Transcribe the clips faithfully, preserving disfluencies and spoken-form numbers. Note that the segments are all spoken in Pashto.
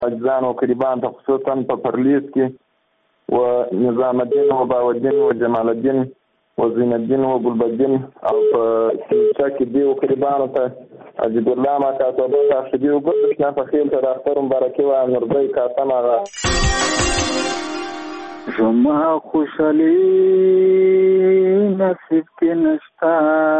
اجزان و قریبان ته خصوصا په پرلیز کې و نظام الدین و باودین و جمال الدین و زین الدین و ګلبدین او په سیمچا کې دی و قریبانو ته عجیب الله ما کاتبه تاخدي و ګل شنه په خیل ته اختر مبارکي و نوربي کاتم هغه زما خوشالي نصیب کې نشتا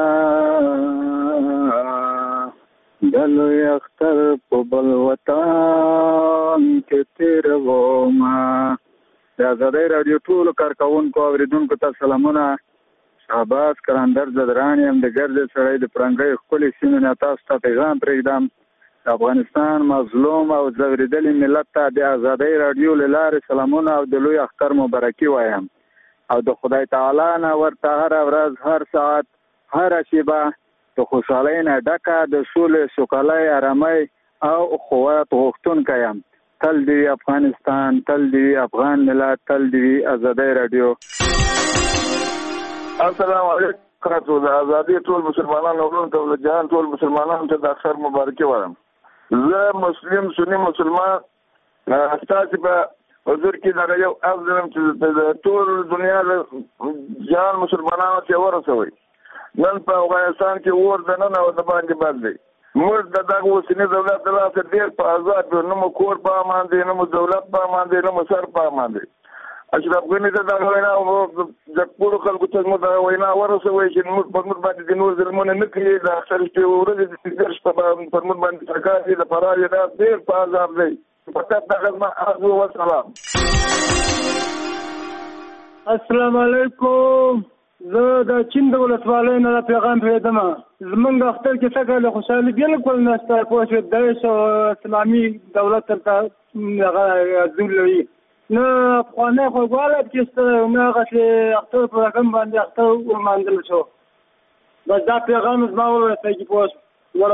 دلو اختر په بل وطن کې تیر وما د آزادۍ راډیو ټولو کارکوونکو اوریدونکو ته سلامونه. شهباز کلندر زدران یم د ګرځې سړی د پرنګۍ ښکلې سیمې نه تاسو ته پیغام پرېږدم. د افغانستان مظلوم او ځورېدلي ملت ته د آزادۍ راډیو له لارې سلامونه او د لوی اختر مبارکي وایم او د خدای تعالی نه ورته هره ورځ هر ساعت هره شیبه د خوشحالۍ نه ډکه د سولې سوکالۍ ارامۍ او قوت غوښتونکی یم. تل دې وي افغانستان، تل دې وي افغان ملت، تل دې وي آزادۍ راډیو. السلام علیکم. د آزادۍ ټول مسلمانانو ورونو ته د جهان ټول مسلمانانو ته د اختر مبارکي وایم. زه مسلم سني مسلمان ستاسې په حضور کې دغه یو افضلم چې د ټول دنیا د جهان مسلمانانو ته ورسوي. نن په افغانستان کې اور د نن او د باندې بند دی. موږ د دغه اوسني دولت د لاسه ډېر په آزاد یو، نه مو کور په امان دی، نه مو دولت په امان دی، نه مو سر په امان دی. اشرف غني ته دغه وینا د ټولو خلکو ته مو دغه وینا ورسوي چې موږ په موږ باندې د نور ظلمونه نه کوي. د اختر شپې ورځې د سګر شپه پر موږ باندې سرکار دی د فرار یې دا ډېر په عذاب دی. فقط دغه زما عرض وسلام. السلام علیکم. زه د چین د ولسوالۍ نه پیغام پرېږدم. زمونږ اختر کې څه کله خوشحالي بالکل نشته. پوه شوې داعش او اسلامي دولت ته هغه زور لري، نه پخوانی خوږوالی پکې شته، نه هغسې اختر په رقم باندې اختر ولمانځل شو. بس دا پیغام زما ورسېږي. پوه شو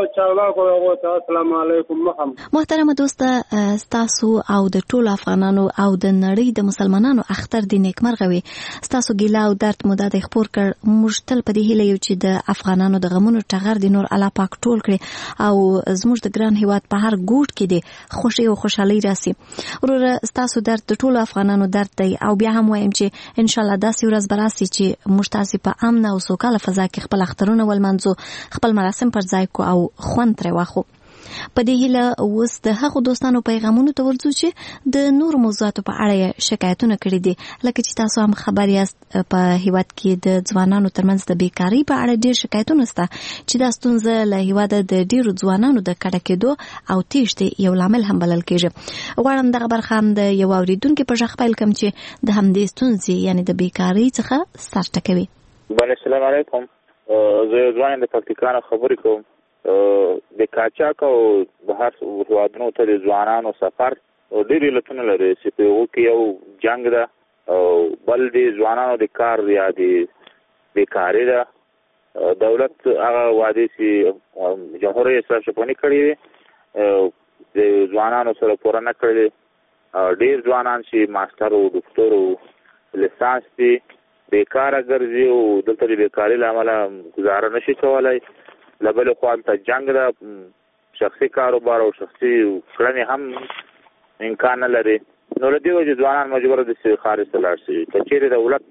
محترمه دوسته، ستاسو او د ټولو افغانانو او د نړۍ د مسلمانانو اختر د نیکمرغه وي. ستاسو ګیله او درد مو دا د خپور کړ. موږ تل په دې هیله یو چې د افغانانو د غمونو ټغر د نور الله پاک ټول کړي او زموږ د ګران هیواد په هر ګوټ کې د خوښۍ او خوشحالۍ راسي. وروره ستاسو درد د ټولو افغانانو درد دی او بیا هم وایم چې ان شاء الله داسې ورځ به راسي چې موږ تاسې په امن او سوکاله فضا کې خپل اخترونه ولمانځو، خپل مراسم پر ځای کو او خوند ترې واخو. په دې هیله اوس د هغو دوستانو پیغامونو ته ورځو چې د نورو موضوعاتو په اړه شکایتونه کړي دي. لکه چې تاسو هم خبر یاست په هیواد کې د ځوانانو ترمنځ د بیکارۍ په اړه ډېر شکایتونه شته چې دا ستونزه له هیواده د ډېرو ځوانانو د کډه کېدو او تېښتې یو لامل هم بلل کېږي. غواړم دغه برخه هم د یو اورېدونکي په غږ پیل کړم چې د همدې ستونزې یعنې د بیکارۍ څخه سر ټکوي. السلام علیکم. زه ځوان د پکتیکا نه خبرې کوم. د قاچاق او بهر هیوادونو ته د ځوانانو سفر ډېر علتونه لري چې په هغو کې یو جنګ ده او بل د ځوانانو د کار یا د بیکاري ده. دولت هغه وعدې چې جمهور رئیس اشرف غني کړي دي د ځوانانو سره پوره نه کړي. ډېر ځوانان چې ماسټر او ډاکټر او لیسانس دي بیکاره ګرځي او دلته د بیکارۍ له امله ګزاره نشي کولی. له بلې خوا هلته جنګ ده، شخصي کاروبار او شخصي کړنې هم امکان نه لري. نو له دې وجې ځوانان مجبوره دي چې خارج ته لاړ شي. که چېرې دولت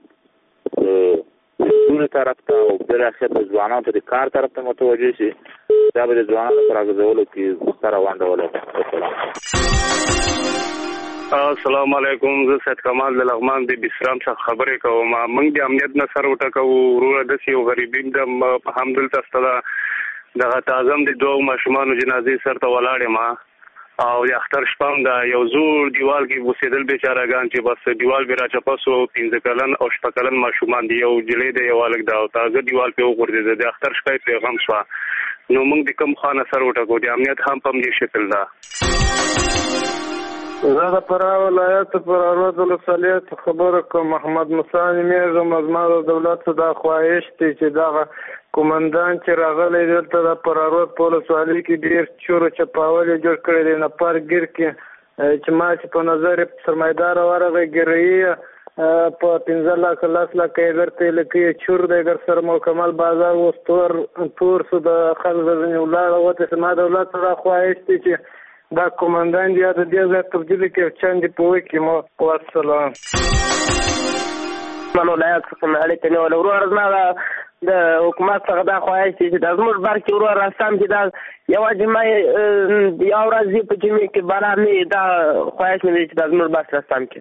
د سولې طرف ته او بالاخره د ځوانانو ته د کار طرف ته متوجه شي، دا به د ځوانانو په راګرځولو کې ستره ونډه ولري. السلام علیکم. زه سید کمال د لغمان د بسرام څخه خبرې کوم. موږ د امنیت نه سر وټکوو. وروره داسې یو غریبین د همدلته سته دغه تعظم د دوو ماشومانو جنازې سر ته ولاړ یم او د اختر شپه هم د یو زوړ دیوال کې اوسېدل بیچارهګان چې بس دیوال بې راچپه سو. پنځه کلن او شپږ کلن ماشومان دي، یو نجلۍ دی یو هلک ده او تازه دیوال پرې وغورځېده. د اختر شپه یې پرې غم شوه. نو موږ د کوم خوا نه سر وټکوو. د امنیت هم په همدې شکل ده. زه د فراه ولایت فراه ولسوالۍ خبره کوم. محمد موسی نومېږم. زما د دولت دا خواهش دی چې دغه کومندان چې راغلی دلته د فراه په ولسوالۍ کې ډېر چور چپاول یې جوړ کړی دی. نفرګیر کې چې ما چې په نظر یې سرمایدار ورغی ګیرایي په پنځه لاکه لس لاکه یې درته لکه چور دی ګر سره مکمل بازار اوس تور تور سو د خلک ځینې ولاړه وته. زما دولت دا خواهش دی چې دا کومندان دی د دې ځای تبدیل کې چاندې په وکي مو والسلام منو لایق څه مالې ته نو ورور زما د حکومت څخه دا خواهش چې د زموږ بار کې ورور راستم چې دا یو جمعه یو ورځ په جمعه کې باران دا خواهش مې چې د زموږ بار راستم کې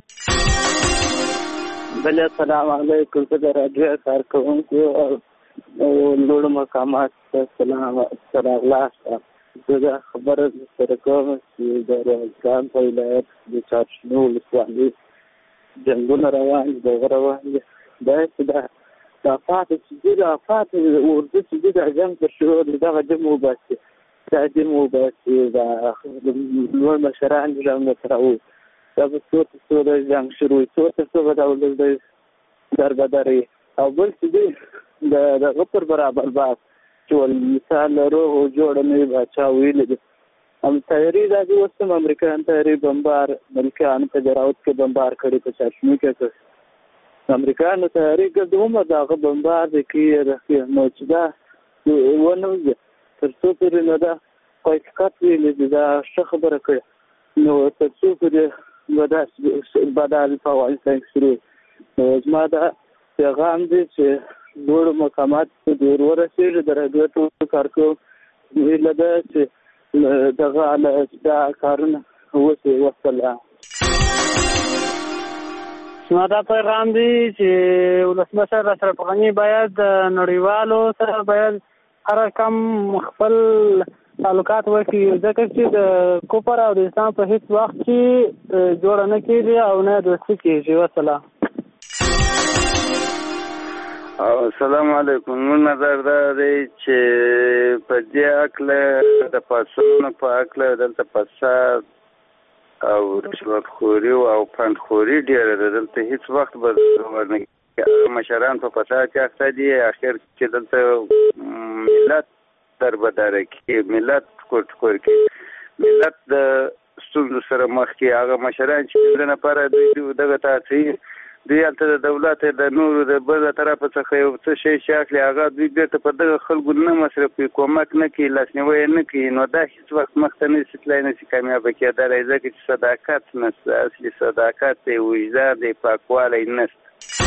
بل السلام علیکم زه د راډیو کارکوونکو او لوړو مقامات سلام سره لاسه زه خبره سره کوم چې د افغانستان په ولایت د چارشنو ولسوالۍ جنګونه روان دي روان دي دا چې دا د افات چې د افات ورته چې د جنګ په شروع دغه جنګ وباسي دا جنګ وباسي دا نور مشران د جنګ سره وو دا په څو څو د جنګ شروع څو څو د ولې د دربداري او بل چې د د غفر برابر باس چې مثال روغ جوړ نه بچا ویل دي هم تیاری راځي وسم امریکایان تیاری بمبار ملکان په جراوت کې بمبار کړي په چاشنی کې امریکایانو تیاری کومه داغه بمبار کوي راځي نو چې دا ونه تر څو پرې نه دا پایکات ویل دي دا څه خبره کوي نو تر څو پرې ودا بدل په وایي شروع نو زما دا پیغام دی چې نور مقامات د ورورسېږي د راډیو ټول کارکو ویل ده چې دغه علا دا کارونه وسي وسله زما دا پیغام دی چې ولسمشر اشرف غني باید نړیوالو سره باید هر کم خپل تعلقات وکړي ځکه چې د کوپر او د اسلام په هیڅ وخت کې جوړ نه کېږي او نه دوستي کېږي وسله السلام علیکم مون نظر دا دی چې په دې اکله د پاسونو په اکله دلته فساد او رشوت خوري او پند خوري ډېر دلته هیڅ وخت به ورنه مشران په فساد کې اخته دي اخر چې دلته ملت دربداره کې ملت کوټ کور کې ملت د ستونزو سره مخ کې هغه مشران چې د لپاره دغه تاسیس دوی هلته د دولت د نورو د بل طرفه څخه یو څه شی چې اخلي هغه دوی بېرته په دغه خلکو نه مصرف کوي کومک نه کوي لاسنیوی نه کوي نو دا هېڅ وخت مخته نه شي تللی نه شي کامیابه کېدلی ځکه چې صداقت نشته اصلي صداقت دی وجدان دی پاکوالی نشته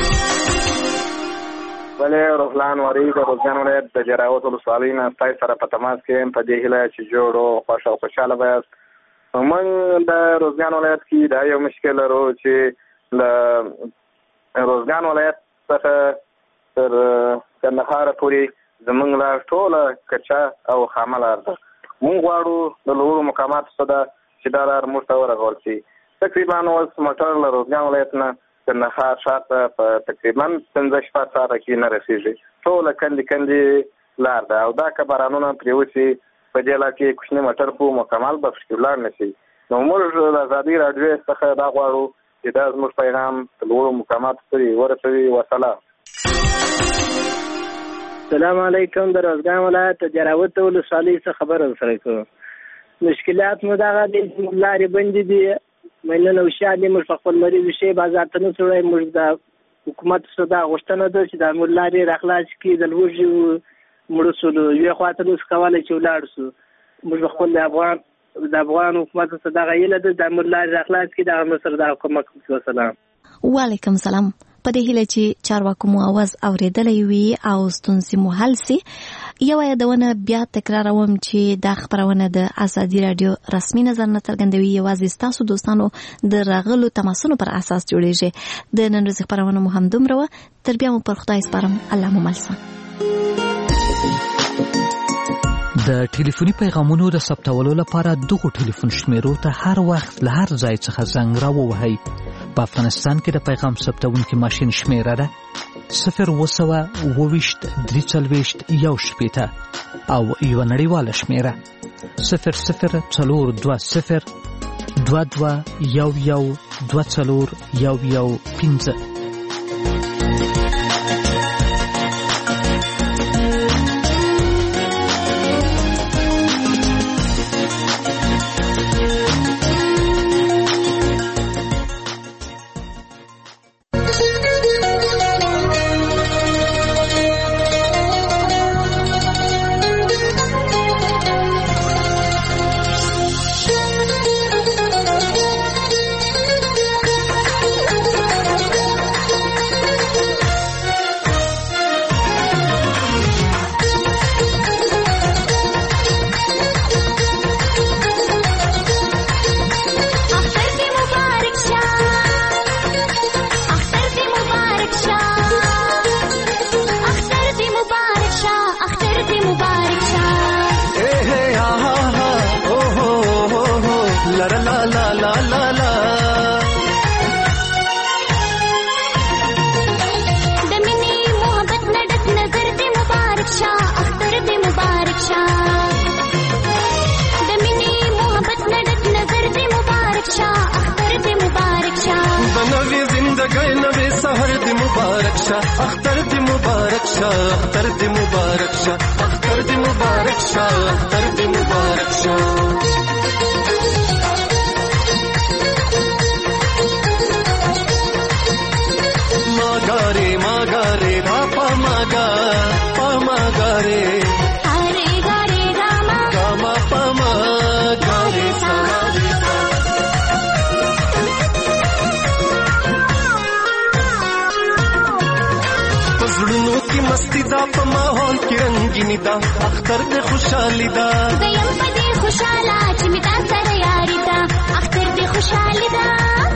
بلې روزلان وری د روزګان ولایت د جراوت ولسوالۍ نه ستاسو سره په تماس کې یم په دې هیله چې جوړ او خوښ او خوشحاله به یاست موږ د روزګان ولایت کې دا یو مشکل لرو چې له روزګان ولایت څخه تر کندهار پورې زموږ لار ټوله کچا او خامه لار ده موږ غواړو د لوړو مقاماتو څخه چې دا لار موږ ته ورغول شي تقریبا اوس موټر له روزګان ولایت نه کندهار شاته په تقریبا پنځه شپږ ساعته کې نه رسېږي ټوله کندې کندې لار ده او دا که بارانونه پرې وشي په دې لار کې کوچني موټر په مکمل به پکې ولاړ نه شي نو موږ د ازادي راډیو څخه دا غواړو چې دا زموږ پیغام د لوړو مقاماتو پورې ورسوي وسلام السلام علیکم د روزګان ولایت د جراوت ولسوالۍ څخه خبره سره کوم مشکلات مو دغه د لارې بندې دي مینه نو شاده موږ خپل مریض شي بازار ته نه سره موږ د حکومت صدا غوښتنه ده چې د مولاري راخلاص کی د لوجو مرسلو یو خاطر اوس کولای چې ولاړ سو موږ خپل د افغان د افغان حکومت صدا غیله ده د مولاري راخلاص کی د مصر د حکومت سلام وعلیکم سلام په دې هیله چې چارواکو مو आवाज اوریدلې وي او ستونزې مو حل سي یو یادونه بیا تکراروم چې دا خبرونه د ازادي رادیو رسمي نظر نه څرګندوي یوازې تاسو دوستانو د راغلو تماسونو پر اساس جوړیږي د نن ورځې خبرونه مو هم دومره تر بیا مو پر خدای سپارم الله مو ملسه د ټلیفوني پیغامونو د ثبتولو لپاره دغه ټلیفون شمیرو ته هر وخت له هر ځای څخه زنګ راووهئ په افغانستان کې د پیغام ثبتونکي ماشین شمیره ده صفر وسوه اوویشت درې څلوېښت یو شپېته او یوه نړیواله شمیره صفر صفر څلور دوه صفر دوه دوه یو یو دوه څلور یو یو پنځه زندګۍ نوې سحر دې مبارک شه اختر دې مبارک شه اختر دې مبارک شه اختر دې مبارک شه اختر دې مبارک شه मागारे मागारे पापा मागा पामा गारे हरे गारे गामा गामा पामा गारे सा पजड़नों की मस्ती दा प माहौल की रंगीनी दा अख्तर दे खुशहाली दा दयम पदे खुशाला चिमिता सर यारी दा अख्तर दे खुशहाली दा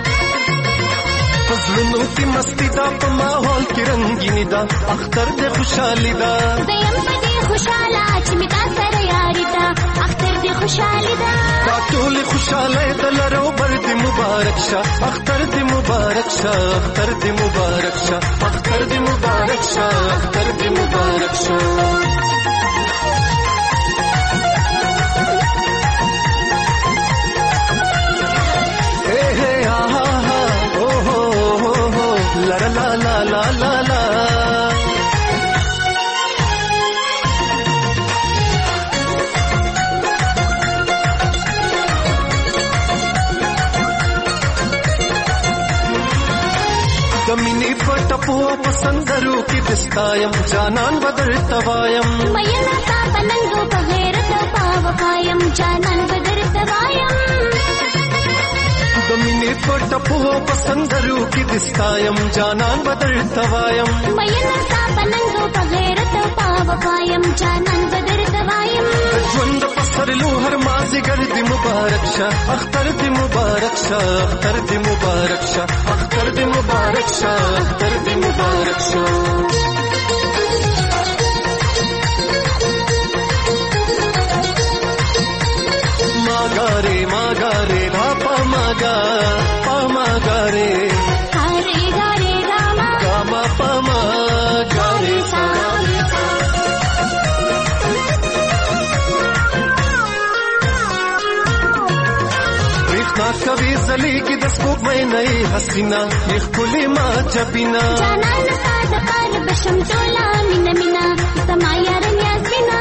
पजड़नों की मस्ती दा प माहौल की रंगीनी दा अख्तर दे खुशहाली दा दयम पदे खुशाला चिमिता सर यारी दा अख्तर दे खुशहाली दा टोल खुशाले दलरो बर्द मुबारक शा अख्तर दे मुबारक शा अख्तर दे मुबारक शा अख्तर दे मुबारक शा अख्तर दे मुबारक शा हे हे हा हा हा ओ हो हो हो ला ला ला ला ला ला कमिनी पटपुआ पसंदरू की दिस्तायम जानन बदर तवायम मयना ता पनंगो बगैरत पावकायम जानन बदर तवायम कमिनी पटपुआ पसंदरू की दिस्तायम जानन बदर तवायम मयना ता पनंगो बगैरत पावकायम जानन बदर तवायम ज्वंद पसरलू हर माजी गर्द मुबारक शा अख्तर दे मुबारक शा अख्तर दे मुबारक शा अख्तर दे मुबारक शा अख्तर दे मुबारक शा मागारे मागारे पापा मागा पामा गारे हरे गारे गामा गामा पामा गारे सा कभी जली की दस्तूर में नई हसीना ये खुली माँ जबीना जाना नसा दपार बशम चोला मिना मिना समाया रंया सिना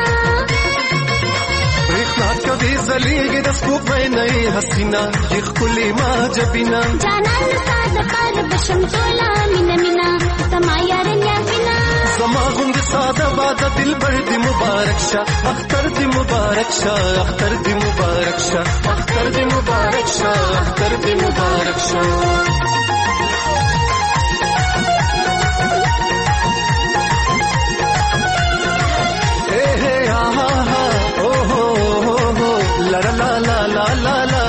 रेखना कभी जली की दस्तूर में नई हसीना ये खुली माँ जबीना जाना नसा दपार बशम चोला मिना मिना समाया रंया सिना समा गुंद सादा बादा दिल बर्द मुबारक शा अख्तर दे मुबारक शा अख्तर दे मुबारक शा अख्तर दे मुबारक शा अख्तर दे मुबारक शा हे हे हा हा हा ओ हो हो हो ला ला ला ला ला ला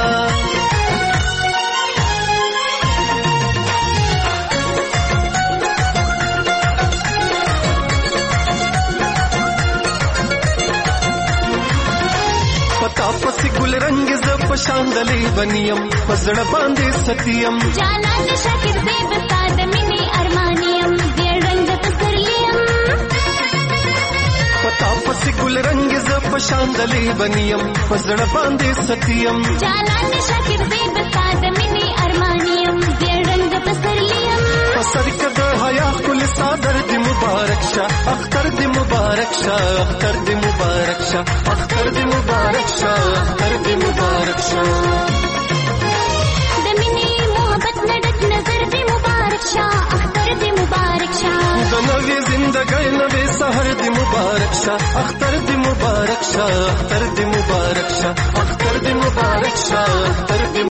तापसी गुल रंग जब शांदली बनियम पजड़ बांधे सतियम जाना शाकिर दे बसाद मिनी अरमानियम दे रंग तसलियम तापसी गुल रंग जब शांदली बनियम पजड़ बांधे सतियम जाना शाकिर दे बसाद मिनी अरमानियम दे रंग तसलियम पसर कद हया कुल सादर दे मुबारक शा अख्तर दे मुबारक शा अख्तर दे मुबारक शा अख्तर दे मुबारक शा अख्तर दे मुबारक शा दमिनी मोहब्बत नडक नजर दे मुबारक शा अख्तर दे मुबारक शा नवी जिंदगी नवे सहर दे मुबारक शा अख्तर दे मुबारक शा अख्तर दे मुबारक शा अख्तर दे मुबारक शा अख्तर दे